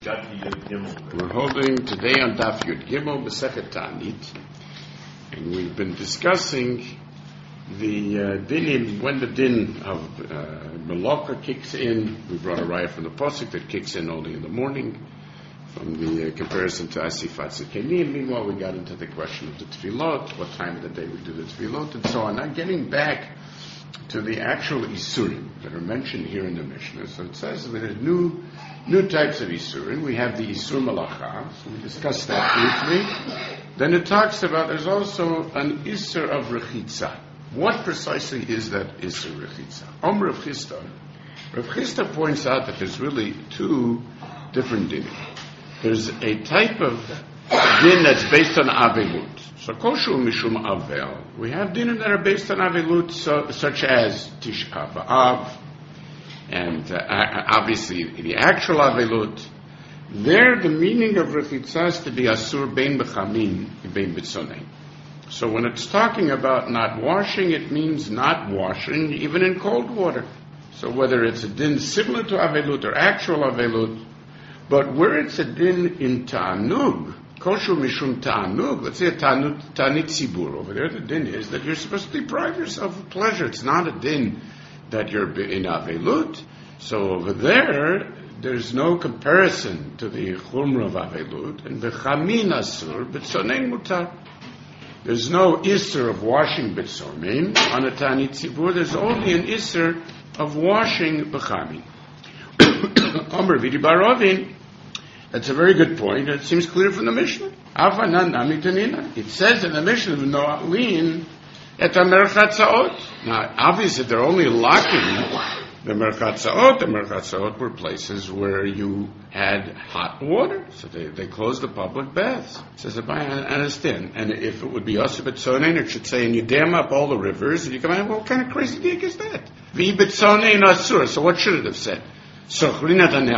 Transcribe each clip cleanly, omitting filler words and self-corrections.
We're holding today on Daf Yud Gimel Masechet Ta'anit, and we've been discussing the dinim, when the din of Meloka kicks in. We brought a raya from the Pasuk that kicks in only in the morning, from the comparison to Asifat Zekenim. Meanwhile, we got into the question of the Tefillot, what time of the day we do the Tefillot, and so on. Now, getting back to the actual Isurim that are mentioned here in the Mishnah. So it says that there are new types of Isurim. We have the Isur Malacha, so we discussed that briefly. Then it talks about there's also an Isur of Rechitza. What precisely is that Isur Rechitza? Rav Chisda. Rav Chisda points out that there's really two different dinim. There's a type of din that's based on Avelut. So koshu mishum avel. We have dinim that are based on Avelut, such as Tish'a B'Av, and obviously the actual Avelut. There, the meaning of Rechitza is to be Asur Bein B'Chamin, Bein B'Tzonei. So when it's talking about not washing, it means not washing even in cold water. So whether it's a din similar to Avelut or actual Avelut, but where it's a din in Ta'anug, Koshu Mishum Ta'anug, let's say a Ta'anit Tzibur, over there the din is that you're supposed to deprive yourself of pleasure. It's not a din that you're in Avelut. So over there's no comparison to the Chumra of Avelut, and B'Chamin Asur, B'Tzonei Mutar. There's no Isser of washing B'Tzomin on a Ta'anit Tzibur, there's only an Isser of washing B'Chamin. Omer Vidi Barovin. That's a very good point. It seems clear from the Mishnah. It says in the Mishnah of No'alin et ha-merchatzaot. Now, obviously, they're only locking the merchatzaot. The merchatzaot were places where you had hot water, so they closed the public baths. It says, I understand. And if it would be Asur B'Tzonein, it should say, and you dam up all the rivers, and you come out, well, what kind of crazy dick is that? Vi B'Tzonein Asur. So what should it have said? So, what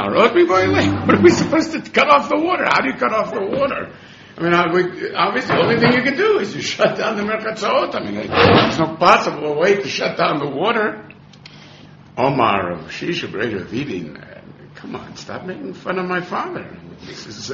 are we supposed to cut off the water? How do you cut off the water? I mean, obviously, the only thing you can do is you shut down the merchatzaot. I mean, there's no possible way to shut down the water. Omar of Shisha Breda Vidin, come on, stop making fun of my father. This is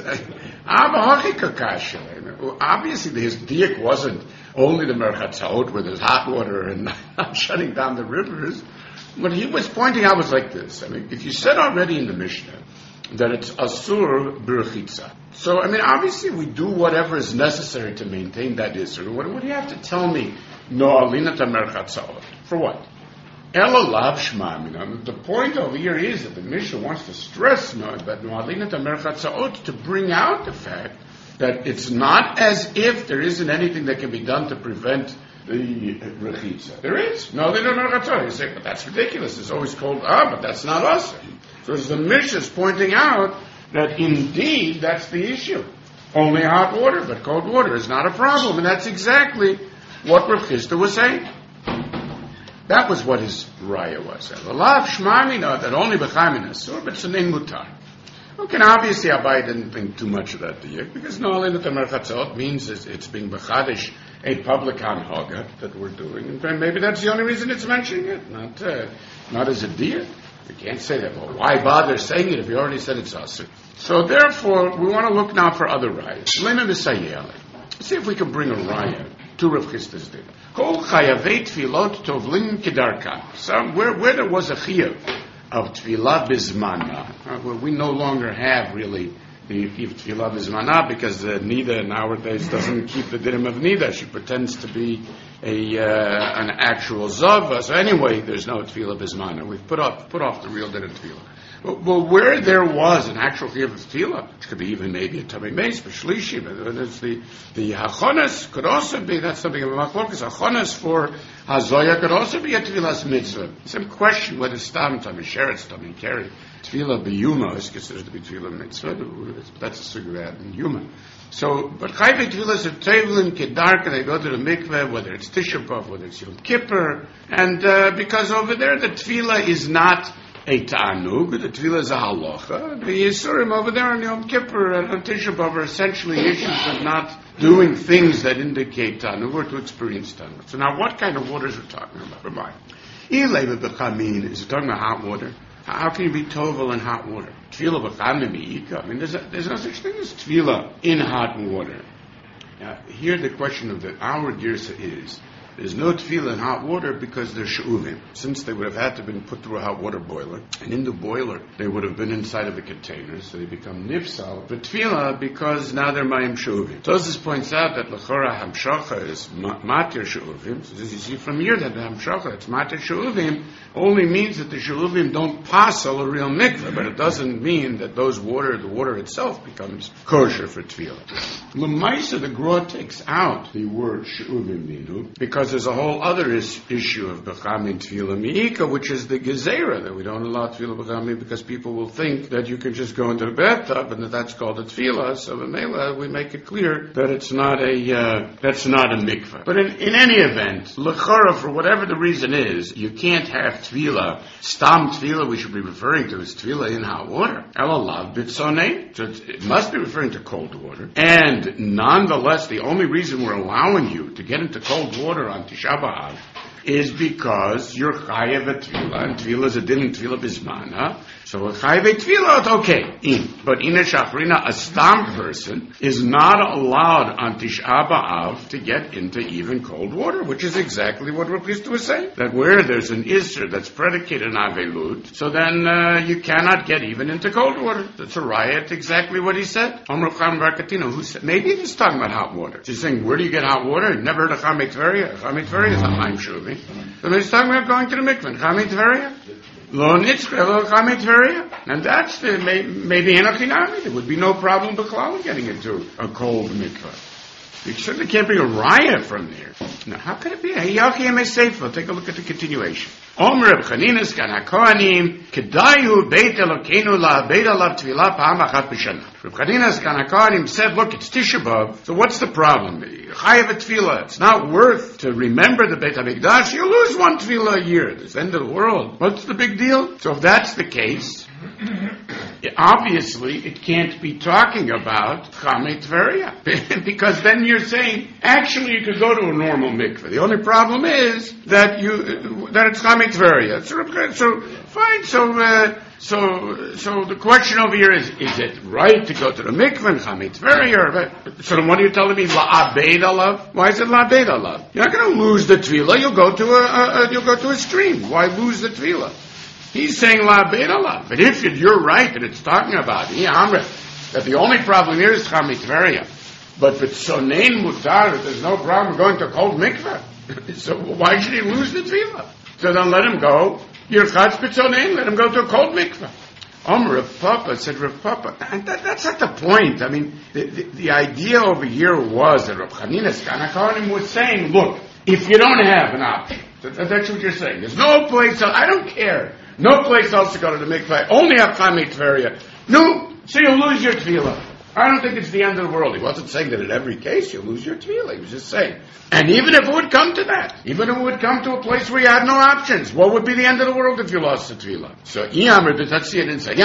obviously his diak wasn't only the merchatzaot where there's hot water and not shutting down the rivers. What he was pointing out was like this. I mean, if you said already in the Mishnah that it's Asur B'Rechitza, so, I mean, obviously we do whatever is necessary to maintain that Isur. What do you have to tell me? No'alin et ha-merchatzaot. For what? Elalav Shma. The point over here is that the Mishnah wants to stress that No'alin et ha-merchatzaot to bring out the fact that it's not as if there isn't anything that can be done to prevent the Rechitza. There is. No, they don't know Rechitza. You say, but that's ridiculous. It's always called but that's not us. So as the Mishnah is pointing out that indeed that's the issue. Only hot water, but cold water is not a problem. And that's exactly what Rav Chisda was saying. That was what his raya was. L'lav shmamina, that only b'chamin asur, but tzonei mutar. Okay, now obviously Abai didn't think too much of that diak, because No'alin et ha-merchatzaot means it's being b'chadish, a public hanhaga that we're doing, and maybe that's the only reason it's mentioning it, not as a diak. You can't say that. Well, why bother saying it if you already said it's asur? So therefore, we want to look now for other rayas. Let's see if we can bring a raya to Rav Chisda's din. Kol chayavei tefillot tovlin kedarkan. So where there was a chiyuv of tefillah bizmana, where we no longer have really the tefillah bizmana, because the Nida nowadays doesn't keep the dinim of Nida. She pretends to be an actual zava. So anyway, there's no tefillah bizmana. We've put off the real din of tefillah. Well, where there was an actual chiyuv of tefillah, which could be even maybe a tamei meis, but shlishi, but it's the hachonas could also be, that's something of a machlokas. Hachonas for hazoya could also be a tefillah's mitzvah. Some question whether stam tamei sheretz tamei keri tefillah b'yuma is considered to be tefillah mitzvah. That's a sigrat in yuma. So, but chayvei tefillahs of tevlin kedarka, they go to the mikveh, whether it's Tisha B'Av, whether it's Yom Kippur, and because over there the tefillah is not a ta'anug, the tefillah is a halacha. The Yisurim over there on Yom Kippur and on Tisha B'Av are essentially issues of not doing things that indicate ta'anug or to experience ta'anug. So now what kind of waters are we talking about? Is it talking about hot water? How can you be tovel in hot water? Tefillah b'chamim mi'ika. I mean, there's no such thing as tefillah in hot water. Now, here the question of our girsa is, there's no tefillah in hot water because they're she'uvim. Since they would have had to have been put through a hot water boiler, and in the boiler they would have been inside of a container, so they become nifsal. But tefillah because now they're mayim she'uvim. Tosis points out that l'chora hamshacha is matir she'uvim. So as you see from here that the hamshacha, it's matir she'uvim, only means that the she'uvim don't passel a real mikveh, but it doesn't mean that the water itself becomes kosher for tefillah. L'maisa, the Gra takes out the word she'uvim minu, because there's a whole other issue of B'chamin Tefillah Mi'ika, which is the Gezerah, that we don't allow Tefillah B'chamin because people will think that you can just go into the bathtub and that's called a Tefillah. So in Mela, we make it clear that it's not that's not a mikveh. But in any event, L'chara, for whatever the reason is, you can't have Tefillah. Stam Tefillah we should be referring to as Tefillah in hot water. Elalav B'tzonei. So it must be referring to cold water. And nonetheless, the only reason we're allowing you to get into cold water on Tisha B'Av is because you're chayav at tefillah, and tefillah is a din in tefillah bismana. So a chayav at tefillah, okay. But in a shachrina, a stam person is not allowed on Tisha B'Av to get into even cold water, which is exactly what Rav Chisda was saying. That where there's an isser that's predicated on avelut, so then you cannot get even into cold water. That's a riot, exactly what he said. Rav Chaim bar Katina, who said, maybe he's talking about hot water. He's saying, where do you get hot water? You've never heard of Chamei Tveria? Chamei Tveria is not Maim Shuvi. So he's talking about going to the mikveh. Chamei Tveria? Lo nitzkre, lo Chamei Tveria. And that's maybe enochinami. There would be no problem b'chlal getting into a cold mikveh. You certainly can't bring a raya from there. Now, how could it be? Take a look at the continuation. Omer Reb Chaninas kan hakohanim kedayu beit Elokeinu la'abed alav tefillah pa'am achat b'shana. Reb Chaninas kan hakohanim said, look, it's Tisha B'Av, so what's the problem? Chayav tefillah. It's not worth to remember the Beit HaMikdash. You lose one tefillah a year. It's the end of the world. What's the big deal? So if that's the case, obviously it can't be talking about Chamei Tveria. Because then you're saying, actually you could go to a normal mikveh. The only problem is that it's Chamei Tveria. So fine, so the question over here is it right to go to the mikveh and Chamei Tveria? So then what are you telling me, la'abed alav? Why is it la'abed alav? You're not going to lose the tefillah, you'll go to a stream. Why lose the tefillah? He's saying la'abed alav. But if you're right that it's talking about that the only problem here is Chamei Tveria. But b'tzonein mutar, there's no problem going to a cold mikveh. So why should he lose the tefillah? So then let him go. Yirchatz b'tzonein, let him go to a cold mikveh. Rav Papa said, Rav Papa, and that's not the point. I mean, the idea over here was that Rav Chaninas kan hakohanim was saying, look, if you don't have an option, that's what you're saying. There's no place else, I don't care. No place else to go to the mikveh. Only have Chamei Tveria. No, so you'll lose your tefillah. I don't think it's the end of the world. He wasn't saying that in every case you'll lose your tefillah. He was just saying. And even if it would come to that, even if it would come to a place where you had no options, what would be the end of the world if you lost the tefillah? So, let's see it inside.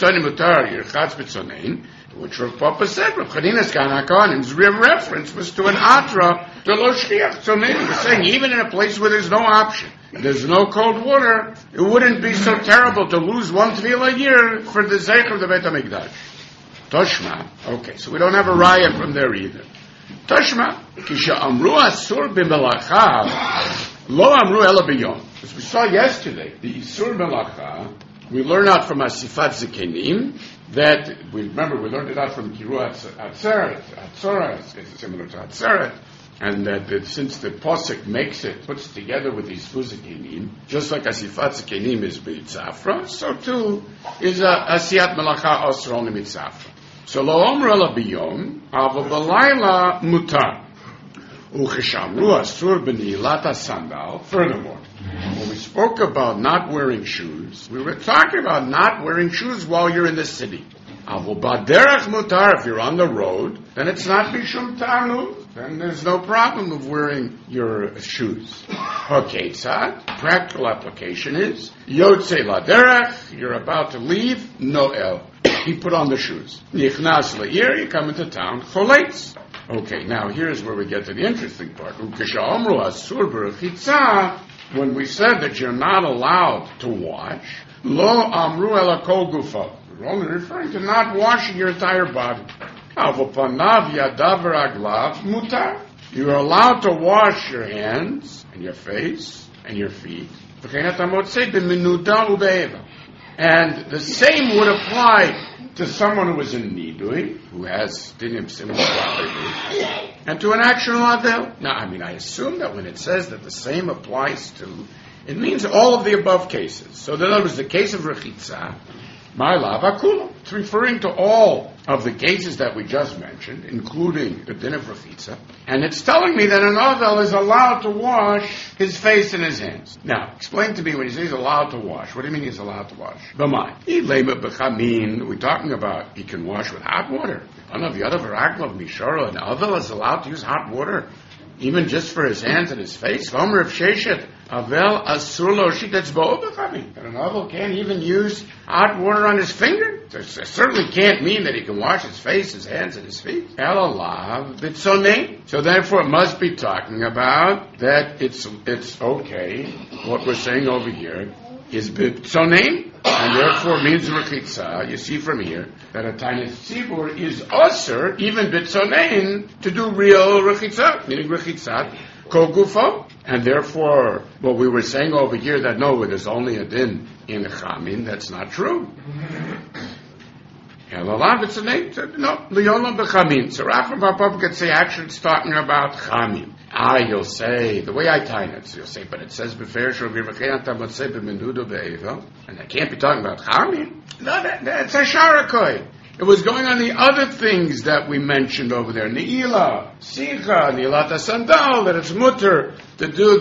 Which Rav Papa said, Rav Chaninas kan hakohanim's reference was to an atra, to lo shliach. So maybe he's saying, even in a place where there's no option, there's no cold water, it wouldn't be so terrible to lose one tefillah a year for the zeich of the Beit HaMikdash. Toshma, okay, so we don't have a raya from there either. Toshma, kisha amru asur b'melacha, lo amru ela b'yom. As we saw yesterday, the isur b'melacha, we learn out from Asifat Zekenim, that, we learned it out from Kiruat Atzeret, it's similar to Atzeret, and that since the Posek puts together with these Fuzekenim, just like Asifat Zekenim is B'Yitzafra, so too is Asiyat Melacha Osra only B'Yitzafra. So Lo Omer Ela B'Yom, Ava B'Layla Mutar. Ucheshamru Asur B'Nihilat HaSandal. Furthermore, when we spoke about not wearing shoes, we were talking about not wearing shoes while you're in the city. Avu Baderech Mutar, if you're on the road, then it's not Bishum Tanu. Then there's no problem of wearing your shoes. Okay, tzad, practical application is, Yotze Laderech, you're about to leave, Noel. He put on the shoes. Nichnas Le'ir, you come into town, Choletz. Okay, now here's where we get to the interesting part. Ukesha Omru Asur B'Rechitza, when we said that you're not allowed to wash, lo amru ela kol gufo. We're only referring to not washing your entire body. Avopanav yadav raglav mutar. You are allowed to wash your hands and your face and your feet. And the same would apply to someone who is in nidui, who has dinim similar properties, and to an actual avel. Now, I assume that when it says that the same applies to, it means all of the above cases. So in other words, the case of rechitza, ma'alav akula. It's referring to all of the cases that we just mentioned, including the din of rechitza, and it's telling me that an avel is allowed to wash his face and his hands. Now, explain to me when he says he's allowed to wash. What do you mean he's allowed to wash? B'mai. We're talking about he can wash with hot water. An avel is allowed to use hot water, even just for his hands and his face. An avel can't even use hot water on his finger. It certainly can't mean that he can wash his face, his hands, and his feet. So therefore it must be talking about that it's okay. What we're saying over here is bitzonein, and therefore means rechitza. You see from here that a tainis tzibur is usher, even bitzonein, to do real rechitza, meaning rechitzat kol gufo. And therefore, what we were saying over here that no, there's only a din in chamin, that's not true. No, liyona b'chamin. So Rav Papa could say actually it's talking about chamin. You'll say, the way I tie it, so you'll say, but it says b'ferish and I can't be talking about chamin. No, that's a sharakoi. It was going on the other things that we mentioned over there. Ni'ila, Sicha, Ni'ilata Sandal, that it's mutter to do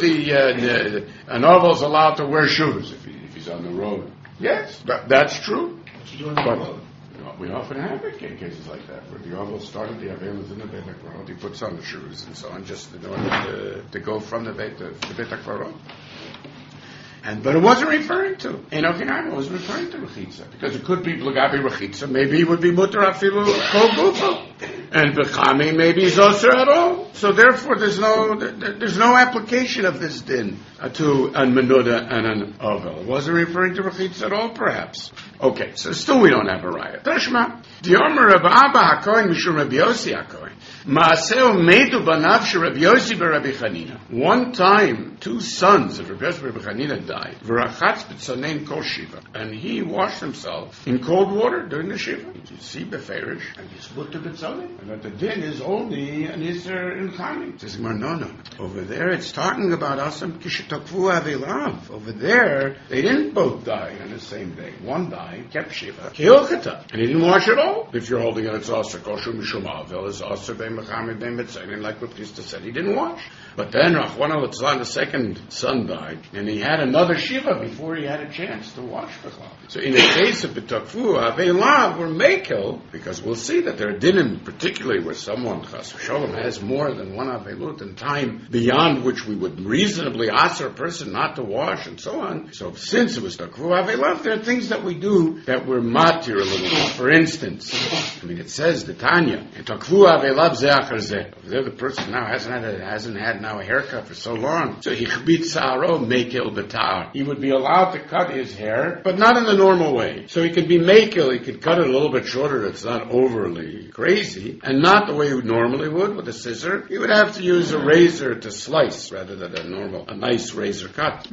an oval's allowed to wear shoes if he's on the road. Yes, that's true. But we often have cases like that, where the oval started the Avelim in the Beit HaKvarot, he puts on the shoes and so on, just in order to go from the Beit HaKvarot. But it wasn't referring to. Enoch was referring to rechitza, because it could be blagabi rechitza. Maybe it would be mutar afilu kol gufo, and bechami maybe he's also at all. So therefore, there's no application of this din to an menuda and an ovel. It wasn't referring to rechitza at all, perhaps. Okay, so still we don't have a raya. Tashma, the Omer of Abba HaKohen Mishum Rabbi Yossi HaKohen. Maaseo medu banav Rabbi Yossi Rabbi Chanina. One time, two sons of Rabbi Yossi Rabbi Chanina died. V'rachatz b'tzonein kol shiva, and he washed himself in cold water during the shiva. You see beferish, and he's put to b'tzonein, and that the din is only an iser in chamin. Says no. Over there, it's talking about asam kishetokvu avilav. Over there, they didn't both die on the same day. One died, kept shiva, keilchata, and he didn't wash at all. If you're holding it, it's aser kosher mishum avel, is aser bein mechamed bein b'tzonein, like what Krista said, he didn't wash. But then Rachmana litzlan, the second son, died, and he had another shiva before he had a chance to wash b'chlal. So in the case of b'takfu aveilav, we're mekel, because we'll see that there are dinim, particularly where someone chas v'sholom has more than one avelut and time beyond which we would reasonably ask a person not to wash and so on. So since it was takfu aveilav, there are things that we do that we're matir a little bit. For instance, it says the Tanya, takfu aveilav ze'achar zeh. There the person now hasn't had now a haircut for so long. So he would be allowed to cut his hair, but not in the normal way. So he could be makel, he could cut it a little bit shorter, it's not overly crazy, and not the way he normally would with a scissor. He would have to use a razor to slice rather than a nice razor cut.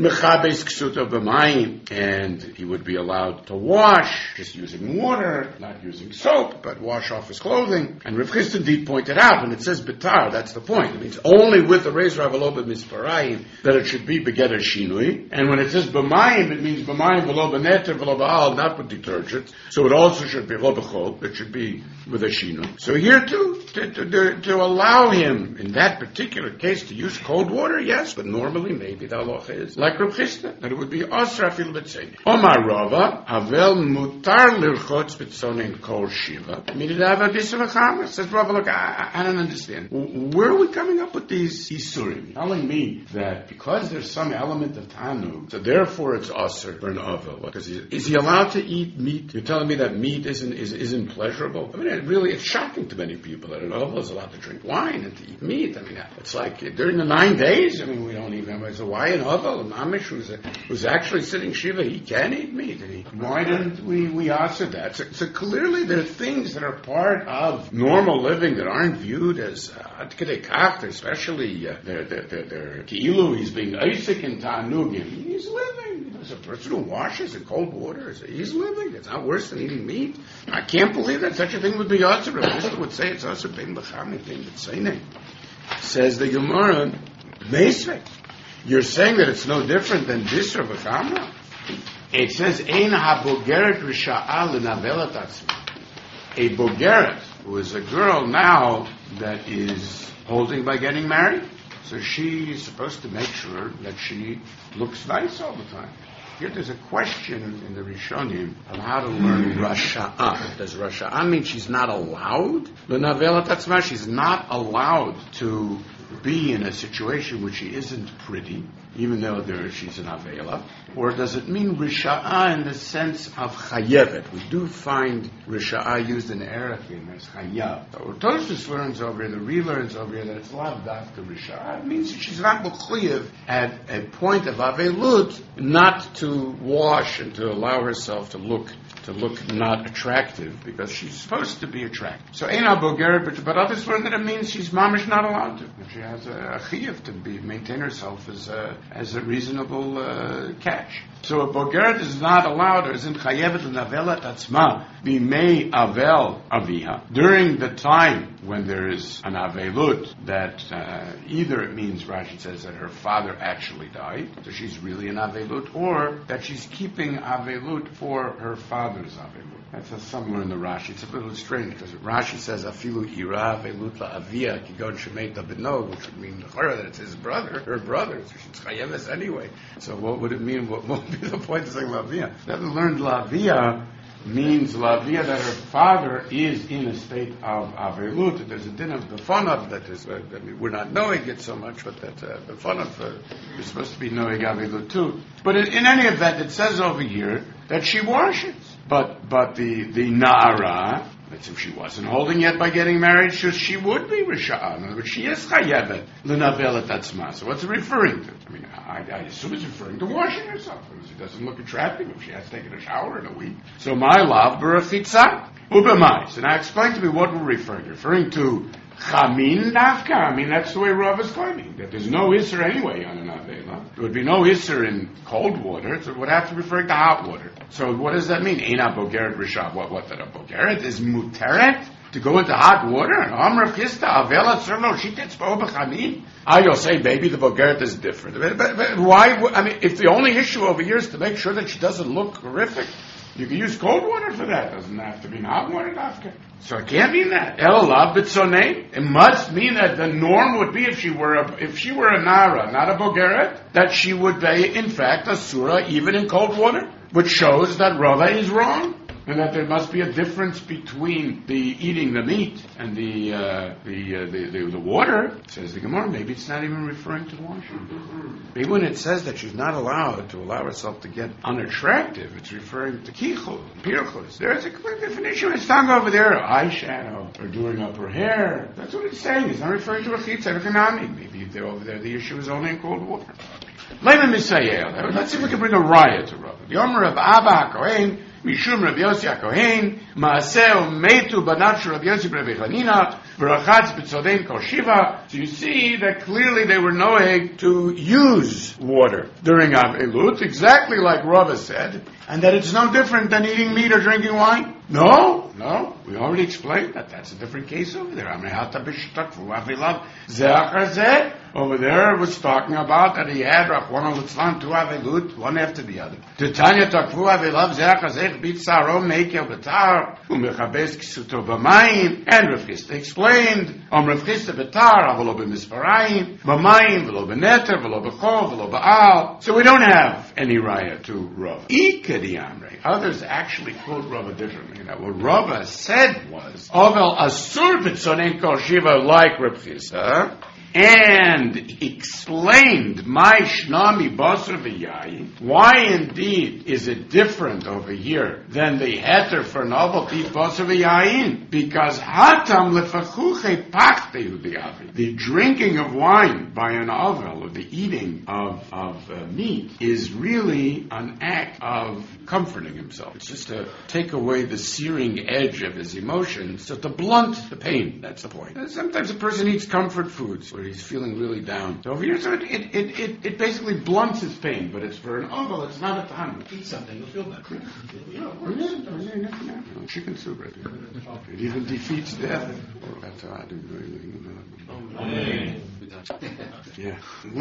And he would be allowed to wash, just using water, not using soap, but wash off his clothing. And Rav Chisda indeed pointed out, when it says betar, that's the point. It means only with the razor avelo b'misparayim that it should be begeder shinui. And when it says b'mayim, it means b'mayim v'lo b'neter v'lo b'al, not with detergent. So it also should be v'lo b'chol, it should be with a shinui. So here too, to allow him, in that particular case, to use cold water, yes, but normally maybe the halacha is like Rav Chisda, that it would be osra afil b'tzein. Omar Rava, avel mutar lirchotz b'tzonein kol shiva. I mean, it have a disavacham. Says Rava, look, I don't understand. Where are we coming up with these isurim? Telling me that because there's some element of tanug, so therefore it's aser for an ovel. Because is he allowed to eat meat? You're telling me that meat isn't pleasurable? I mean, it's shocking to many people that an ovel is allowed to drink wine and to eat meat. I mean, it's like during the 9 days, I mean, we don't even, it's a Wayan Hovel, an Amish who's actually sitting Shiva, he can eat meat. And why didn't we answer that? So clearly there are things that are part of normal living that aren't viewed as ad kedei kach, especially their ki'ilu, he's being Isaac in Ta'anugim. He's living. There's a person who washes in cold water. He's living. It's not worse than eating meat. I can't believe that such a thing would be Yasser. This would say it's Yasser bein b'chami thing that's saying it. Says the Gemara, Meisvek. You're saying that it's no different than Disra v'chamra? It says, Ein ha-bogeret risha'a l'navelat atzma. A bogeret, who is a girl now that is holding by getting married, so she is supposed to make sure that she looks nice all the time. Here there's a question in the Rishonim on how to learn Rasha'ah. Does Rasha'ah mean she's not allowed? L'navelat atzma, she's not allowed to be in a situation which she isn't pretty, even though she's an Avela? Or does it mean Risha'ah in the sense of Chayevet? We do find Risha'ah used in Erechim as Chayav. Tosfos learns over here, the Re learns over here, that it's lav dafka Risha'ah. It means that she's not Mechuyev at a point of Avelut not to wash and to allow herself to look not attractive, because she's supposed to be attractive. So Ein ha-bogeret, but others learn that it means she's mamish not allowed to. She has a chiyuv to maintain herself as a reasonable catch. So a bogeret is not allowed, or isn't chayevet l'navelat atzma b'mei avel aviha. During the time when there is an avelut, that either it means, Rashi says, that her father actually died, so she's really an avelut, or that she's keeping avelut for her father's avelut. That's a similar in the Rashi. It's a little strange because Rashi says afilu ira avelut la'avia kigon shemeita b'no, which would mean that it's his brother, her brother. So she's chayeves anyway. So what would it mean? What would be the point of saying la'avia? Never learned la'avia means la'avia that her father is in a state of avelut. There's a din of befonav that is. We're not knowing it so much, but that befonav is supposed to be knowing avelut too. But in any event, it says over here that she washes. But the na'ara, that's if she wasn't holding yet by getting married, she would be Risha'ah. In other words, she is chayevet l'navelat atzma. So what's it referring to? I mean, I assume it's referring to washing herself. Because it doesn't look attractive if she has taken a shower in a week. So my love, b'rachitza, ubemai. So now explain to me what we're referring to. Referring to chamin dafka. I mean, that's the way Rav is claiming, that there's no isser anyway on an avela. There would be no isser in cold water, so it would have to refer to hot water. So what does that mean? Ein ha-bogeret rishah. What that a bogeret is muteret to go into hot water? And Amrav Chista avela tzerlo shitetz bo b'chamin. You'll say maybe the bogeret is different. But why? I mean, if the only issue over here is to make sure that she doesn't look horrific, you can use cold water for that. It doesn't have to be hot water, dafka. So it can't mean that. Elav b'tzonei. It must mean that the norm would be if she were a nara, not a bogeret, that she would be in fact a surah even in cold water, which shows that Rava is wrong, and that there must be a difference between the eating the meat and the water. Says the Gemara, maybe it's not even referring to washing. Maybe when it says that she's not allowed to allow herself to get unattractive, it's referring to kichul, pirchus. There's a clear definition. It's not over there, eyeshadow, or doing up her hair. That's what it's saying. It's not referring to a chitza, maybe they're over there, the issue is only in cold water. Let's see if we can bring a riot to Rava. The Omer of Abba HaKohen, Mishum Rav Yossi HaKohen, Maaseh Meitu Banav Rav Yossi Rav Chanina, V'rachatz B'tzodein Kol Shiva. So you see that clearly they were knowing to use water during Avelut, exactly like Rava said, and that it's no different than eating meat or drinking wine. No, we already explained that. That's a different case over there. Over there it was talking about that he had Rachmana litzlan two avelut, one after the other. Titania takfu avelav zeach hazech bitzaro mekel betar umechabes kisuto b'mayim. And Rav Chisda explained, Rav Chisda betar avelo b'misparayim b'mayim v'lo b'neter v'lo b'chol v'lo b'al. So we don't have any raya to Rava. Ikadi amrei. Others actually quote Rava differently. Now what Rava said was Ovel asur b'tzonein kol shiva like Rav Chisda. and explained my shnami basar v'yayin. Why indeed is it different over here than the heter for novel eat basar v'yayin? Because hatam lefachuche pachteu diavi. The drinking of wine by an ovel, or the eating of meat, is really an act of comforting himself. It's just to take away the searing edge of his emotions, so to blunt the pain. That's the point. And sometimes a person eats comfort foods where he's feeling really down. So over here, so it basically blunts his pain, but it's for an oval, it's not a time. Eat something, you'll feel better. Chicken soup, right? It even defeats death. Yeah.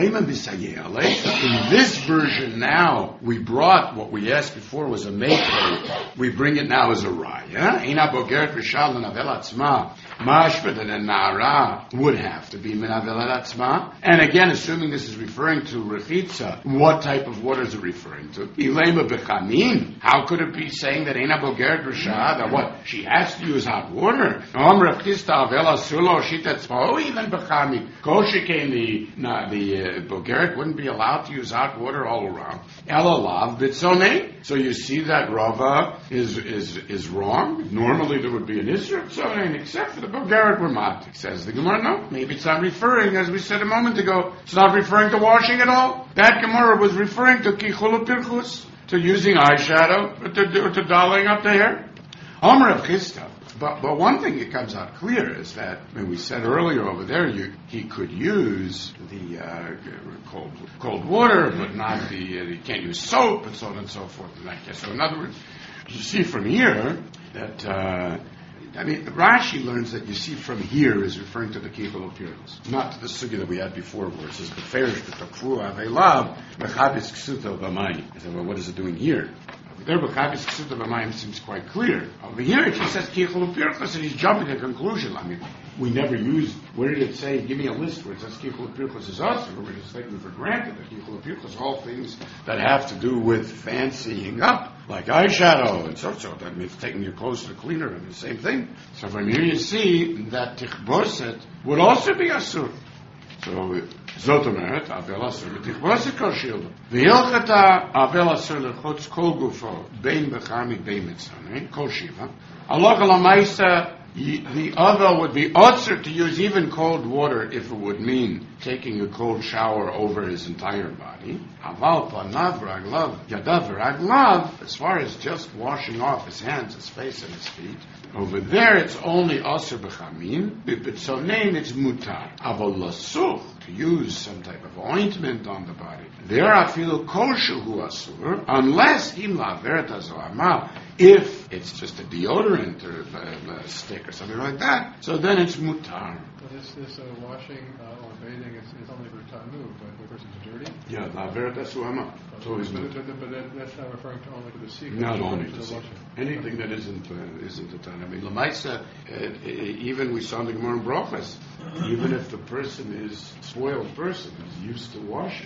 In this version now, we brought what we asked before was a maker. We bring it now as a raya. Ina bogeret v'shal l'navel atzma. Mashpet and a nara would have to be minavel atzma. And again, assuming this is referring to rechitza, what type of water is it referring to? Ilema bechamin. How could it be saying that Ina bogeret v'shal, that what? She has to use hot water. Om rechista avela sulo shitatzma. Even bechamin. Koshike, the bogeret wouldn't be allowed to use hot water all around. Elalav bitzonei. So you see that Rava is wrong. Normally there would be an Isra Bitzonei, except for the bogeret were mat. Says the Gemara, no, maybe it's not referring, as we said a moment ago, it's not referring to washing at all. That Gemara was referring to kichulu pirchus, to using eyeshadow, or to dolling up the hair. Amr of Chista. But one thing that comes out clear is that, when we said earlier over there, he could use the cold water, but not he can't use soap, and so on and so forth in that case. So in other words, you see from here that, Rashi learns that you see from here is referring to the Kichul appearance, not to the sugya that we had before, where it says, Beferish b'tokfu avelav, mechabis ksuto v'mayim. I said, well, what is it doing here? There, B'chabis Ksuta B'mayim seems quite clear. Over here, it just says Kichul Pirchus, and he's jumping to conclusion. We never use, where did it say, give me a list where it says Kichul Pirchus is us, or we're just taking for granted that Kichul Pirchus, all things that have to do with fancying up, like eyeshadow, and so. That means taking your clothes to the cleaner, and the same thing. So from here you see that Tichboset would also be Asur. So, זאת אומרת, אבל אסור לתכבוס כל שילדו. והלכתה אבל אסור לרחוץ כל גופו, בין בחמי, בין מצנע, כל שיבה. הלכה למעשה, the other would be otzer to use even cold water if it would mean taking a cold shower over his entire body. Aval panav raglav, yadav raglav, as far as just washing off his hands, his face, and his feet. Over there, it's only asur b'chamin. B'tzonein, it's mutar. Aval lasuch, to use some type of ointment on the body. There, I feel kosher hu asur, unless im la'averet hazo'ama, if it's just a deodorant or a stick or something like that, so then it's mutar. Well, this washing or bathing, it's only for tamu, but if the person's dirty? Yeah, la'averet hazo'ama. So but that's not referring to only to the secret. Not only to the anything that isn't a tan. Lamaisa, even we saw in the Gemara in Brachas, even if the person is a spoiled person, is used to washing.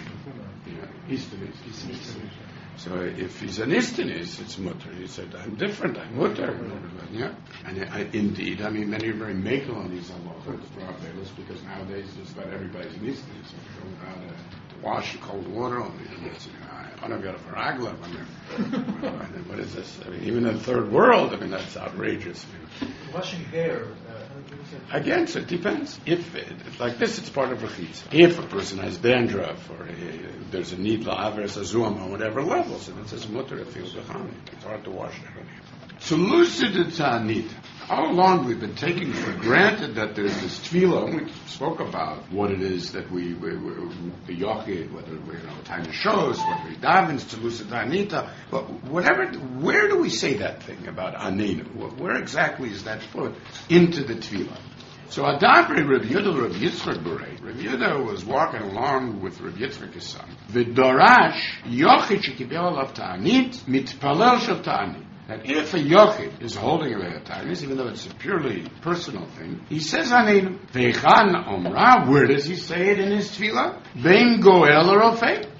Istanis. So if he's an istanis, it's mutter. He said, I'm different, I'm mutter. Yeah. And indeed, many are very makel on these halachas, because nowadays just about everybody's an istanis. So you don't know how to wash in cold water only. I don't got a faragla. What is this? Even in the third world, that's outrageous. Washing hair. Again, so it depends. If like this, it's part of rechitza. If a person has dandruff or there's a need la'averes azuam on whatever levels, and it says mutter, it feels bechami. It's hard to wash that. To lucid the ta'anit. All along we've been taking for granted that there's this tefillah, and we spoke about what it is that we the yochid, whether time shows, whether he davens to lucid ta'anita, but whatever. Where do we say that thing about anenu? Where exactly is that put into the tefillah? So Adabri Rav Yehuda Rav Yitzchak Berei. Rav Yehuda was walking along with Rav Yitzchak his son. V'dorash yochid shekibel alav ta'anit mitpalel shel ta'anit. That if a yochid is holding a ta'anis, even though it's a purely personal thing, he says anenu. Ve'chan omra. Where does he say it in his tefillah? Vein goel rofei.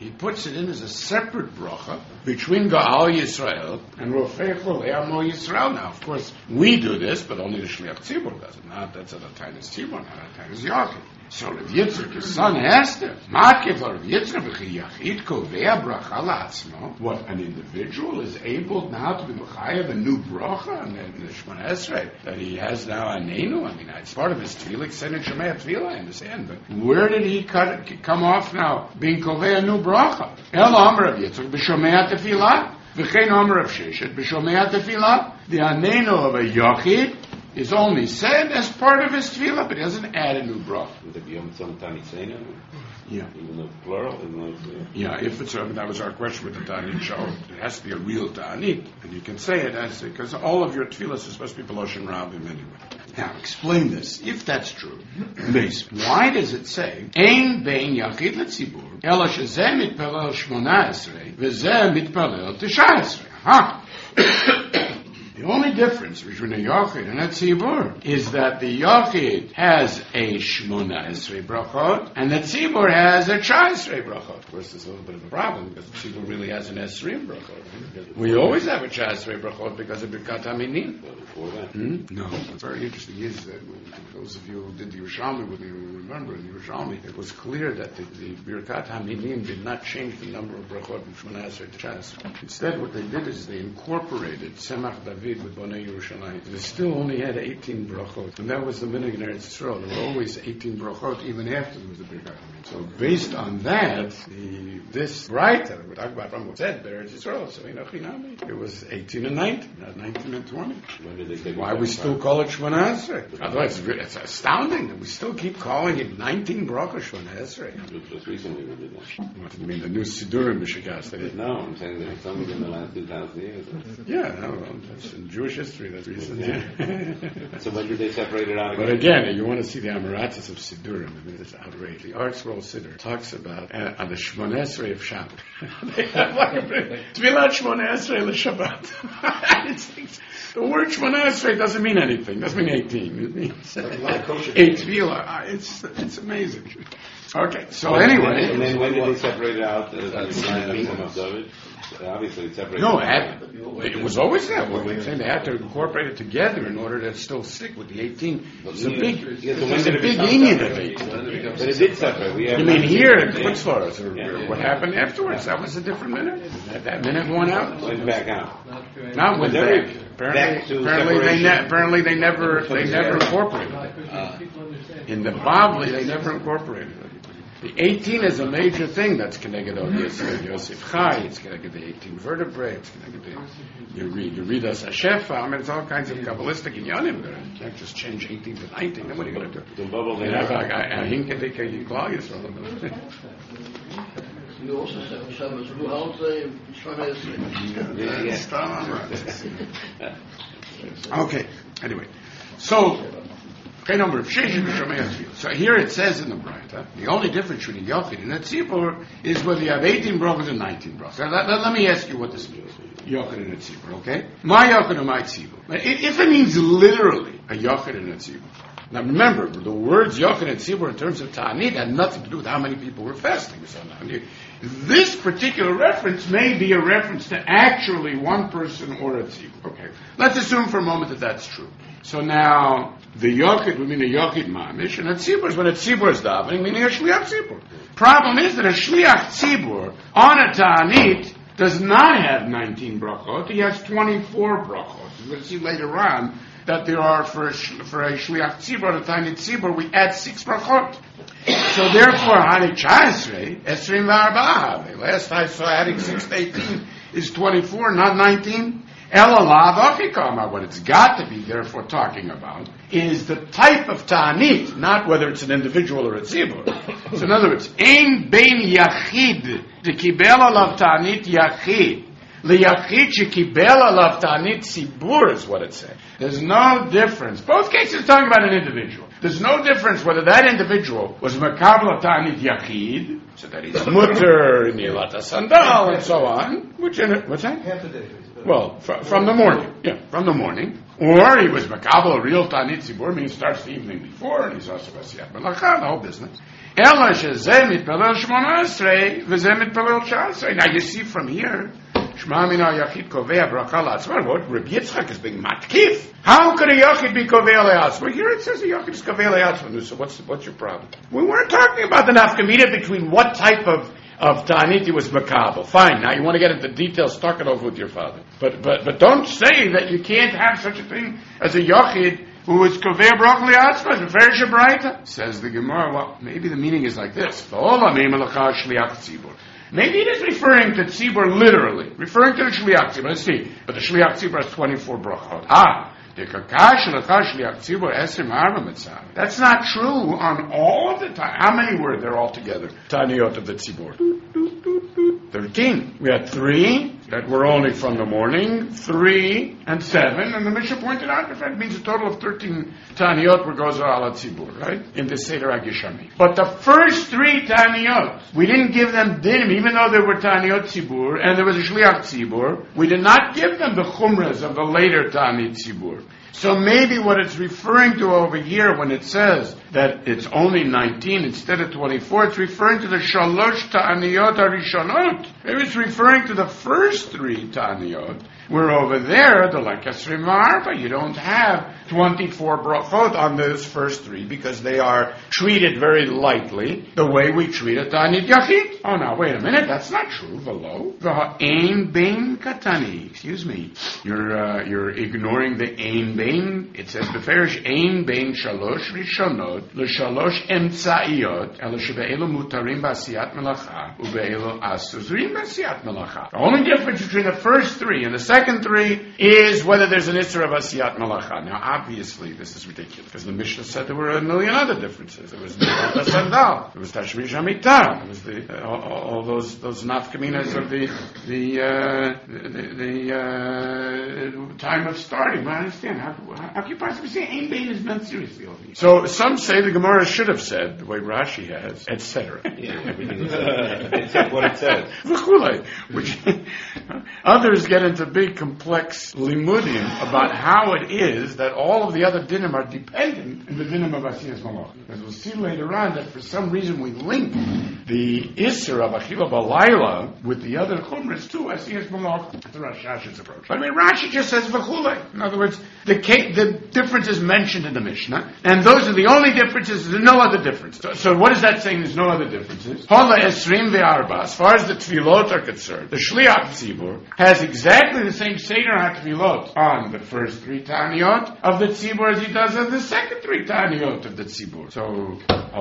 he puts it in as a separate bracha between Gaal Yisrael and Rofei Cholei Amo Yisrael. Now, of course, we do this, but only the Shliach Tzibur does it. Not that's a Tainis Tzibur, not a Tainis Yachid. So Rav Yitzchak, his son, asked him, Makiv Rav Yitzchak v'chi Yachid kovea bracha la'atzmo. What, an individual is able now to be mechayev a new bracha and the Shemona Esrei that he has now anenu? I mean, it's part of his tefillah, Ksenen Shemei Tefillah, I understand, but where did he come off now, being kovea a new bracha? El Amar Rav Yitzchak b'shomei tefillah, v'chein Amar Rav Sheshet b'shomei tefillah. The anenu of a Yachid is only said as part of his tefillah, but he doesn't add a new bracha. Would it be some Tanitzena? Yeah. Even though plural is not. Yeah, if it's that was our question with the Ta'anit show. It has to be a real Ta'anit. And you can say it as, because all of your tefillahs are supposed to be B'loshen Rabbim anyway. Now, explain this. If that's true, why does it say, Ein bein yachid letzibur, ela shezeh mitpalel shmona esrei, v'zeh mitpalel tisha esrei. Huh? The only difference between a Yachid and a Tzibur is that the Yachid has a Shmona Esrei brachot and the Tzibur has a Tshah Esrei brachot. Of course, there's a little bit of a problem because the Tzibur really has an Esrei brachot. We always have a Tshah Esrei brachot because of Birkat HaMinim. Before that? No. What's very interesting is that those of you who did the Yerushalmi with me will remember in the Yerushalmi it was clear that the Birkat HaMinim did not change the number of brachot from Shmona Esrei to Tshah Esrei. Instead, what they did is they incorporated Semach David with Bonei Yerushalayim. They still only had 18 brachot, and that was the minhag in Eretz Yisrael. There were always 18 brachot, even after there was a Birkat HaMinim. So based on that, this right that we're talking about from what said Eretz Yisrael, so it was 18 and 19, not 19 and 20. Why we still call it Shmona Esrei? Otherwise, it's astounding that we still keep calling it 19 brachot Shmona Esrei. Just recently we did that. What do you mean, the new Sidurim Mishigas? No, I'm saying that it's only in the last 2,000 years. Yeah, no, that's in Jewish history, that's recent. Yeah. So when did they separate it out again? But again, you want to see the Amaratzis of Sidurim. I mean, it's outrageous. The Art Scroll Siddur talks about on the Shmona Esrei of Shabbat. They have like a Tvilat Shmona Esrei l'Shabbat. The word Shmona Esrei doesn't mean anything. It doesn't mean 18. It means 8 Tvilah. It's amazing. Okay, so anyway. And then when did they separate it out? As the kingdom of David? Obviously, it's separated. No, it was always that way. Saying they had to incorporate it together in order to still stick with the 18. It's a big union of 18. But it did separate. You mean here in Chutzlaros, or what happened afterwards? That was a different minute. That minute went out. Went back out. Not went back. Apparently they never incorporated it. In the Bavli, they never incorporated it. The 18 is a major thing that's connected on Yosef Chai, it's connected to the 18 vertebrae, it's connected to you read us Hashefa, I mean it's all kinds of Kabbalistic inyanim there. You can't just change 18 to 19, then what are you going to do? The bubble they You also said Shabbos, who held Shmona Esrei. Okay, anyway. So here it says in the Braita, the only difference between a Yochid and a Tzibur is whether you have 18 brachos and 19 brachos. Let me ask you what this means. Yochid and a Tzibur, okay? My Yochid and my Tzibur. If it means literally a Yochid and a Tzibur. Now remember, the words Yochid and Tzibur in terms of Ta'anit had nothing to do with how many people were fasting. So now, this particular reference may be a reference to actually one person or a Tzibur. Okay, let's assume for a moment that that's true. So now, the Yochid would mean a Yochid Mamish, and a Tzibur is when a Tzibur is davening, meaning a Shliach Tzibur. Problem is that a Shliach Tzibur on a Ta'anit does not have 19 brachot, he has 24 brachot. We're going to see later on that there are, for a Shliach Tzibur, a Ta'anit Tzibur, we add 6 brachot. So therefore, Hani Chasrei, Esrim V'Arba'a. The last I saw adding 6 to 18 is 24, not 19. What it's got to be, therefore, talking about is the type of ta'anit, not whether it's an individual or a tzibur. So in other words, ein bein yachid dekibel alav ta'anit yachid liyachid shekibel alav ta'anit tzibur is what it says. There's no difference. Both cases are talking about an individual. There's no difference whether that individual was makabel ta'anit yachid, so that he's mutter in the Elat Sandal and so on. What's that? Half the day. Well, from the morning. Yeah, from the morning. Or he was makabel, a real Tanit Tzibur, meaning he starts the evening before, and he's also Vasiyat Melacha, the whole business. Ela shezeh mitpalel Shmona Esrei, v'zeh mitpalel Sha'asrei. Now you see from here, Shema Mina Yachid Kovea Bracha La'atzma. What Rabbi Yitzchak is being matkif. How could a Yachid be Kovea Le'atzma? Here it says a Yachid is Kovea Le'atzma. So what's your problem? We weren't talking about the nafkamina between what type of Ta'aniti was makabel. Fine, now you want to get into details, talk it over with your father. But don't say that you can't have such a thing as a Yachid who is Kovea Bracha Le'atzma, the Ferisha Braita. Says the Gemara, well, maybe the meaning is like this. Maybe it is referring to Tzibur literally, referring to the Shliach Tzibur. Let's see. But the Shliach Tzibur has 24 brachot. That's not true on all of the time. How many were there altogether? Taniyot of the Tzibur. 13. We had 3 that were only from the morning, 3 and 7, and the Mishnah pointed out that that means a total of 13 Taniyot were gozer ala Tzibur, right? In the Seder HaGeshami. But the first 3 Taniyot, we didn't give them dinim, even though there were Taniyot Tzibur, and there was a Shliach Tzibur, we did not give them the Chumras of the later Tanit Tzibur. So maybe what it's referring to over here when it says that it's only 19 instead of 24, it's referring to the Shalosh Ta'aniyot HaRishonot. Maybe it's referring to the first 3 Ta'aniyot, where over there, the Lekasrim Ma'arba, you don't have 24 brachot on those first 3 because they are treated very lightly the way we treat a Ta'anit Yachid. Oh, now, wait a minute, that's not true. V'lo. V'ha'ein bein katani. Excuse me. You're ignoring the ein bein. It says, Beferish ein bein shalosh rishonot l'shalosh emtza'iyot ela shebe'elu mutarim b'asiyat melacha ube'elu asuzrim b'asiyat melacha. The only difference between the first 3 and the second 3 is whether there's an Isra of Asiyat Melacha. Now, obviously, this is ridiculous, because the Mishnah said there were a million other differences. There was Nefesh Sandal, there was Tashmish Hamitah, there was all those nafkaminas of the time of starting. But I understand, how can you possibly say Ein Bein is meant seriously over here? So, some say the Gemara should have said, the way Rashi has, etc. Yeah, everything is except what it says. Which others get into big complex limudim about how it is that all of the other dinim are dependent in the dinim of Asiyas Malach. Because we'll see later on that for some reason we link the Isser of Achiva Balayla with the other Chumras to Asiyas Malach. That's Rashi Hash's approach. But I mean, Rashi just says V'chulei. In other words, the difference is mentioned in the Mishnah, and those are the only differences, there's no other difference. So what is that saying? There's no other differences. Hola Esrim Ve'arba, as far as the Tfilot are concerned, the Shliach Tzibur has exactly the same Seder HaTfilot on the first 3 Taniyot of the Tzibur as he does on the second 3 Taniyot of the Tzibur. So,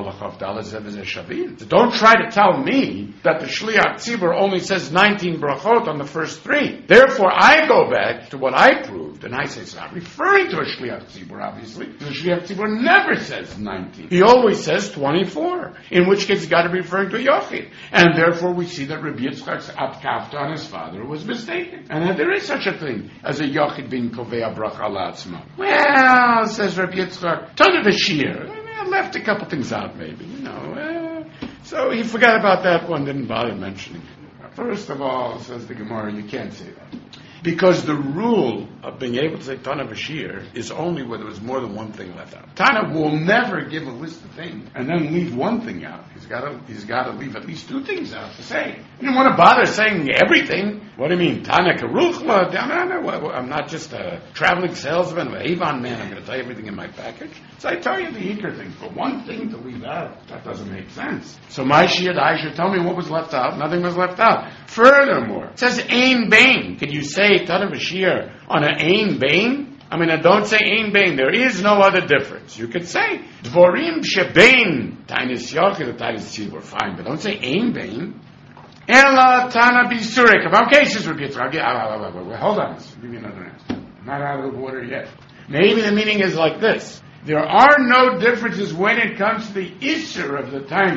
don't try to tell me that the Shliach Tzibur only says 19 brachot on the first 3. Therefore, I go back to what I proved, and I say it's not referring to a Shliach Tzibur, obviously. The Shliach Tzibur never says 19. He always says 24, in which case it's got to be referring to a Yochid. And therefore, we see that Rabbi Yitzchak's Atkafta on his father was mistaken. And that there is such a thing as a Yochid being Kovea Bracha La'atzma. Well, says Rabbi Yitzchak, ton of a shear. I left a couple things out, maybe, so he forgot about that one, didn't bother mentioning it. First of all, says the Gemara, you can't say that. Because the rule of being able to say Tana Bashir is only when there was more than one thing left out. Tana will never give a list of things and then leave one thing out. He's got to leave at least 2 things out to say. You don't want to bother saying everything. What do you mean? Tana Karuchla? I'm not just a traveling salesman, an Avon man. I'm going to tell you everything in my package. So I tell you the Eager thing. For one thing to leave out, that doesn't make sense. So my Shia, I should tell me what was left out. Nothing was left out. Furthermore, it says Ein Bain. Can you say Tana Bashir on an Ein Bain? I mean, don't say Ein Bain. There is no other difference. You could say Dvorim Shebain Tainis Yochid or Tainis Tzibur. Fine, but don't say Ein Bain. Ela Tana Bisurik. Okay, says Rabbi Yitzchak. Hold on. I'll give you another answer. I'm not out of the water yet. Maybe the meaning is like this. There are no differences when it comes to the Isser of the Taniyot.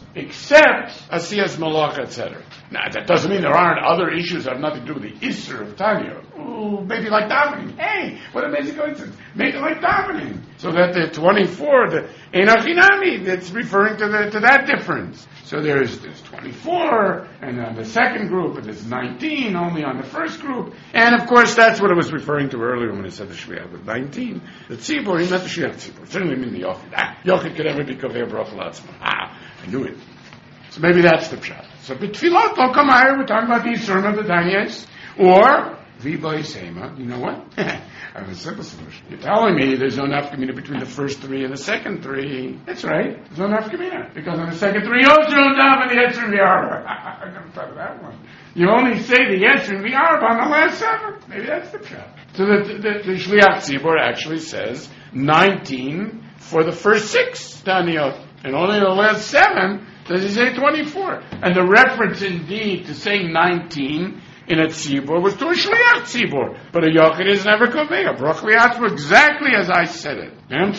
except Asiyas Malach, etc. Now, that doesn't mean there aren't other issues that have nothing to do with the Isser of Tanya. Ooh, maybe like davening. Hey, what amazing coincidence. Make it like davening. So that the 24, the Einachinami, that's referring to that difference. So there's 24, and on the second group, there's 19, only on the first group. And of course, that's what it was referring to earlier when it said the Shliach with 19. The Tzibur, he meant the Shliach Tzibur. Certainly mean the Yochid. Yochid could never be Kovei Baruch Latzma. I knew it. So maybe that's the pshat. So B'tfilot, Lo Kamayr, we're talking about the Yisurim of the Tanyas. Or, V'boy Sema, you know what? I have a simple solution. You're telling me there's no nafkamina between the first three and the second three. That's right. There's no nafkamina. Because on the second three, you also don't daven the Yetzer V'Arba. I'm going to talk about that one. You only say the Yetzer V'Arba on the last seven. Maybe that's the pshat. So the Shliach Tzibur actually says 19 for the first 6 Taniyot. And only the last 7 does he say 24. And the reference indeed to saying 19 in a tzibur was to a shliach tzibur. But a yochid is never kovei. Baruch liatzma exactly as I said it. And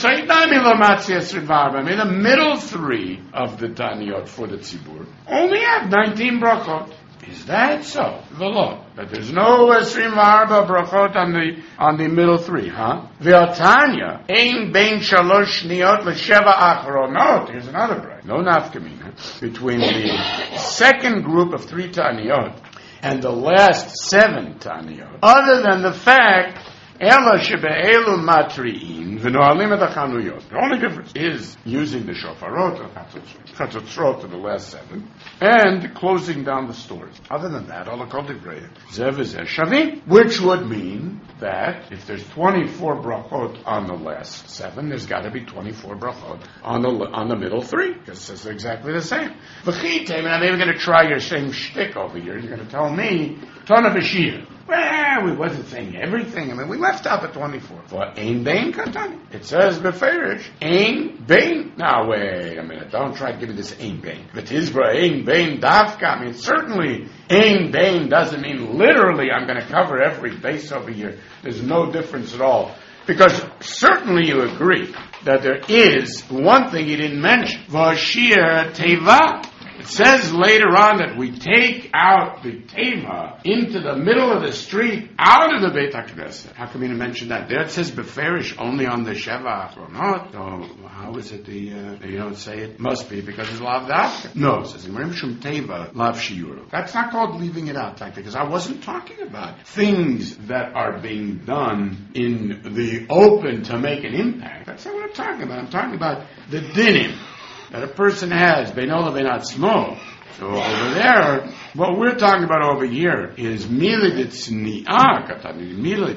the middle 3 of the Taniyot for the tzibur only have 19 brachot. Is that so? The law. But there's no 24 brachot on the middle 3, huh? V'atanya ein bein shalosh shniyot l'sheva achronot. Here's another break. No nafkamina between the second group of 3 Taniyot and the last 7 Taniyot, other than the fact Ela shebe'elu matri'in v'no'alim et ha'chanuyot. The only difference is using the shofarot or chatzotzrot to the last 7 and closing down the stores. Other than that, all the kol divrei zev v'zeh shavim, which would mean that if there's 24 brachot on the last 7, there's got to be 24 brachot on the middle 3, because it says exactly the same. V'chitem, and I'm even going to try your same shtick over here. You're going to tell me Tana b'shir. Well, we wasn't saying everything. I mean, we left out the 24. For ein bein katan. It says beferish ein bein. Now wait a minute. Don't try to give me this ein bein. But Hizbra ein bein dafka. I mean, certainly ein bein doesn't mean literally I'm going to cover every base over here. There's no difference at all. Because certainly you agree that there is one thing he didn't mention. Vashir teva. It says later on that we take out the teva into the middle of the street, out of the Beit HaKnesset. How come you didn't mention that? There it says beferish only on the Sheva Achronot. So how is it you don't say it? Must be because it's lav dafka. No, it says shum teva lav shiuru. That's not called leaving it out, because I wasn't talking about things that are being done in the open to make an impact. That's not what I'm talking about. I'm talking about the dinim that a person has, beinola benat small. So over there, what we're talking about over here is milid tzni'ah katani, milid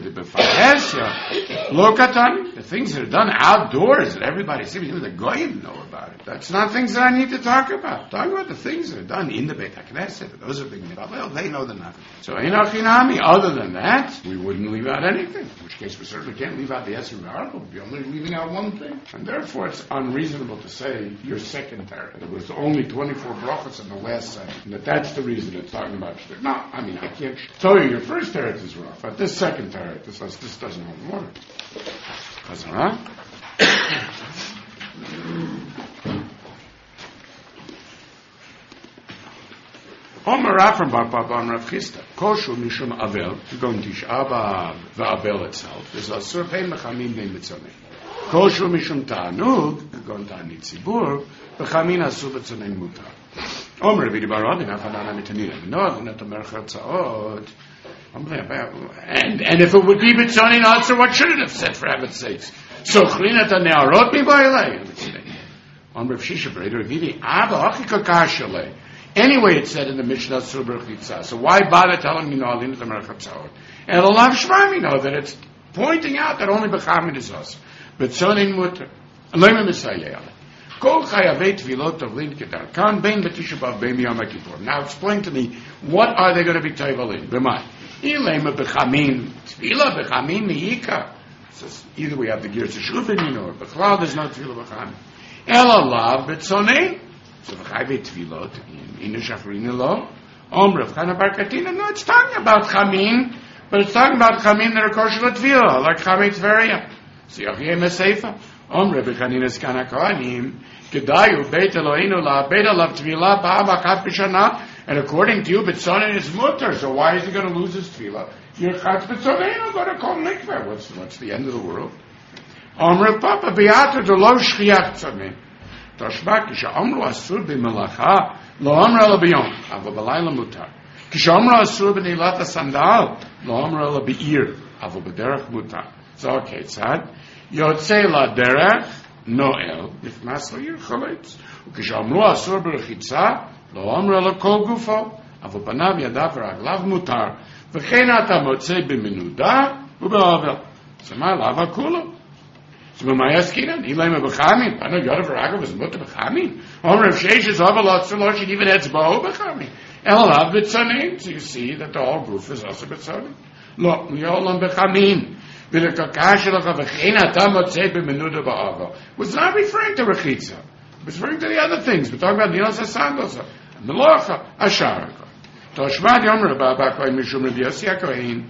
b'faresya lo katani. The things that are done outdoors that everybody sees, even the goyim know about it. That's not things that I need to talk about. Talk about the things that are done in the Beit HaKnesset. Those are things about, well, they know the nothing. So einachinami. Other than that, we wouldn't leave out anything. In which case, we certainly can't leave out the Yetzer V'Arba. We'd be only leaving out one thing. And therefore, it's unreasonable to say your second tarot. There was only 24 brachos in the last 7. And that's the reason it's talking about. No, I mean, I can't tell you your first tarot is wrong, but this second tarot, this doesn't hold water. Doesn't, huh? Omer Rafram Bar Papa and Rav Chisda. Koshu Mishum Avel, to go into Tisha B'Av, V'Avel itself, is a Surpei Mechamim Nei Mitzonei. Koshu Mishum Ta'anug, to go into Ta'anit Tzibur, V'Chamin Asu V'Tzonei Mutar. Omer V'Di Bar Rabbi, Nafanana Mitanina, no, not to Merchat Tza'od. And if it would be Mitzonei answer, what should it have said, for heaven's sakes? So Chrinat HaNe'arot Mi'Bailei. Omer V'Shisha B'Reder V'Di, Abba Achika Kashalei. Anyway, it said in the Mishnah Surah Chitza. So why bother telling me no alin the merchatzaot? And alav shmami know that it's pointing out that only bechamin is us. But sonin mutter. Alayim misayel. Kol chayavei tvilot avlin kedarkan bein b'tisha b'av bein b'yom kippur. Now explain to me, what are they going to be tevalin? B'may. Ilema bechamin tvila bechamin miyika. Either we have the gears of shuvin or b'chlal there's no tvila bechamin. El alav b'tzonin. So v'chayvei tvilot in shachrin lo. Omrav Chana Bar Katina. No, it's talking about chamin, but it's talking about chamin that are kosher l'tvila, like chamei tveria. So Yachiyeh Meseifa. Omre b'chaninas kana kohanim, gedayu beit Eloheinu la'abed alav tefillah ba'am achat b'shana, and according to you, B'tzonin is mutter, so why is he going to lose his tefillah? Your chatz b'tzoneinu go to kol mikveh. What's the end of the world? Omre papa b'yata de lo shchiach tzonin. Toshba kisha omru asur b'melacha, lo omra la b'yom, ava b'layla mutar. Kisha omru asur b'nilat asandal, lo omra la b'ir, ava b'derech mutar. So, okay, tzad. Yotzei la derech, noel, nichnas l'ir choletz. Kisha omru asur b'rechitza, lo omra la kol gufo, ava panav yadav v'raglav mutar. V'chein ata motzei b'menuda, u'be'avel. Zema lava kula. So when my askinan, Ilay Bechamin, I know Yodav Ragav is mutter Bechamin. Omer of Sheish is Avalot Salosh, and even Etz Bo Bechamin. Elav B'tzonim, so you see that the whole group is also B'tzonim. Lo, Yolam Bechamin. V'lekakash v'chein ata motzei b'menuda ba'ava. Was not referring to Rechitza. It was referring to the other things. We're talking about Nilas HaSandosa, Melocha, Asharaka. Toshmad Yom Rabba B'Koyin Mishum Rabbi Yossi HaKoyin,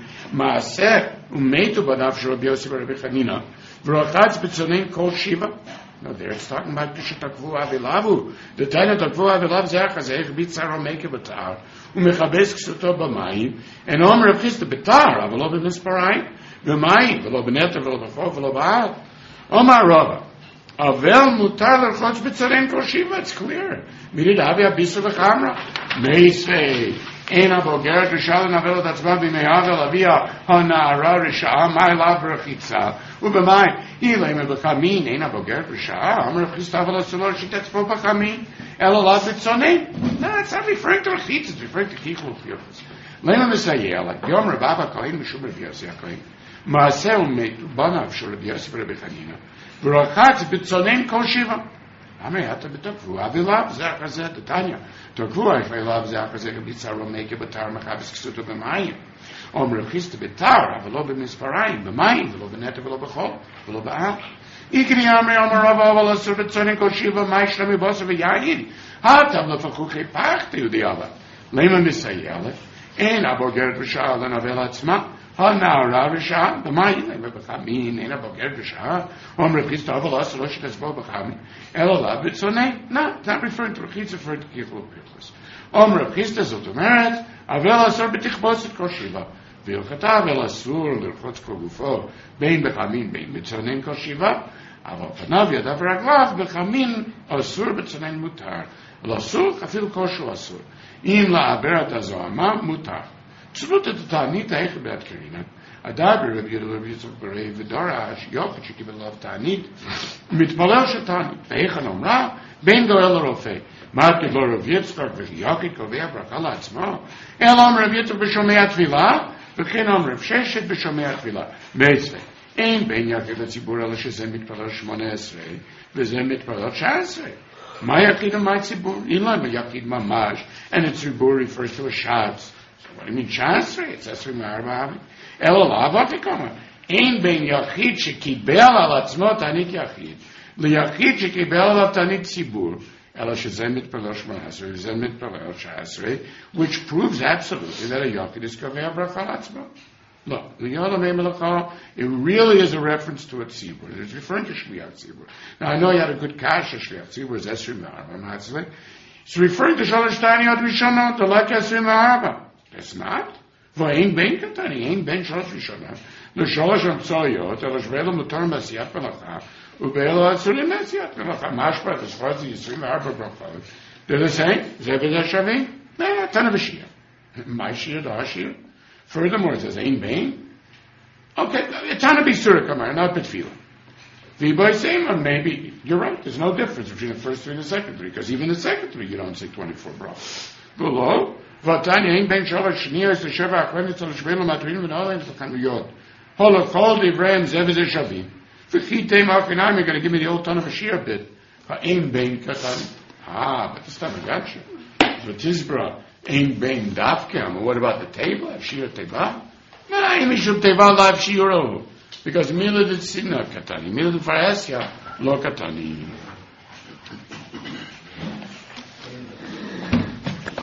Maaseh U'meitu B'adav Shel Rabbi Yossi Rabbi Chanina, V'rochatz B'tzonim Kol Shiva. No, there it's talking about Kisha Takvu Avilavu. The Taina Takvu Avilav Zeach Hazeich B'tzaro Meke B'tar, U'mechabes Ksuto B'mayim, and Omer of Chista B'tar, Avalo B'misparayim, B'mayim, V'lo B'neta, V'lo B'chov, V'lo B'al. Omar Rava. Avel mutar l'chotz b'tzarem kol shiva. It's clear. Mirid avi abisu v'chamra. Meisvei. Ein abogeret rishal n'avel d'atzma b'mei avel avia ha'na'ara risha'a mai lav rechitza. U'b'mai. Ilay me b'chamin. Ein abogeret risha'a. Amr rechitza avel atzolor shitetz po b'chamin. Ela lav b'tzonim. No, it's not referring to rechitza. It's referring to kichul fiyos. Lema misayeh. Like Yom Rabba Kohen Mishum Rabbi Yossi HaKohen. Maaseh u'meitu banav shel Rabbi Yossi Rabbi Chanina. V'rochatz b'tzonim kol shiva. Amei hata b'tokvu avilav ze'ach hazeh t'tanya. Tokvu avilav ze'ach hazeh b'tzaro meke b'tar machabes ksuto b'mayim. Omer chista b'tar avelo b'misparayim b'mayim v'lo b'neta v'lo b'chol v'lo b'al. Ikri amei omer rava aval asur b'tzonim kol shiva mai shlami bosa v'yayin. Hata v'lefachuchei pachti u'di'ala. Lema misayele. Ein abogeret v'sha'al l'navel atzma. Ha'na'ara v'sha'al. B'mayim ema b'chamin. Ein abogeret v'sha'al. Omer chista aval asur lo shetetzbo b'chamin. Ela b'tzonei. No, it's not referring to Rechitza, it's referring to Kichul Pichus. Omer Chista zot omeret, avel asur b'tichbotzet kol shiva. V'ilchata avel asur l'rchotz kol gufo, bein b'chamin, bein b'tzonein kol shiva, aval panav yadav raglav, b'chamin asur b'tzonein mutar. L'asur chafil koshu asur. Im la'aberet azohama mutar. Tzlut et ta'anit ha'ech be'at kerina. Adabir Rabbi Yitzchak Berei v'darash Yochid shekibel lav ta'anit mitpalel shetanit ve'echan omra ben goel l'rofei market lo Rabbi Yitzchak v'Yochid kovea bracha la'atzmo el om Rabbi Yitzchak b'shomei atfilah v'chen om Rav Sheshet b'shomei atfilah metzvei ein ben Yochid l'tzibur ela shezeh mitpalel shmone esrei v'zeh mitpalel sh'asrei ma Yochid ma tzibur ilan Yochid mamash and a tzibur refers to a shatz. What do you mean sh'asrei? It's esrei ma'arba. Ela la'avatikoma. Ein ben yachid shekibel al atzmo tanit yachid. Liyachid shekibel al tanit tzibur. Ela shezeh mitpalel shmona esrei, shezeh mitpalel sh'asrei, which proves absolutely that a yachid is kaveh bracha al atzmo. Look, it really is a reference to a tzibur. It's referring to shliach tzibur. Now I know you had a good kasha. Shliach tzibur is esrei ma'arba matzvei. It's referring to shalosh taniyot rishonot, like esrei ma'arba. It's not. V'ain ben katani, ein ben shalosh rishonot. L'shalosh hamtzoyot, el shvelo mutar masiyat melacha, u'be'elo atzulim masiyat melacha. Mashpat, as far as the Yisrim Arba brachot. They're the same. Zeh b'zeh shavim. Nah, ton of a shir. My shir, the shir. Furthermore, it says ein ben. Okay, a ton of B'surah kamar, not betfila. V'boy same, maybe, you're right, there's no difference between the first three and the second three, because even the second three you don't say 24 brachot. Below, Vatanya ein ben shalosh shniyos l'sheva achronis al shvelo matrin v'nolim v'chanuyot. Holokol divrei zeh v'zeh shavim. V'chitei ma'afinayim, you're going to give me the old ton of a shir bit. Ha'ein ben katan. But this time I got you. V'tizbra, ein ben dafkem. What about the table? Have shir teva? No, mishum teva lav shirohu. Because milad tzina katani. Milad farasya lo katani.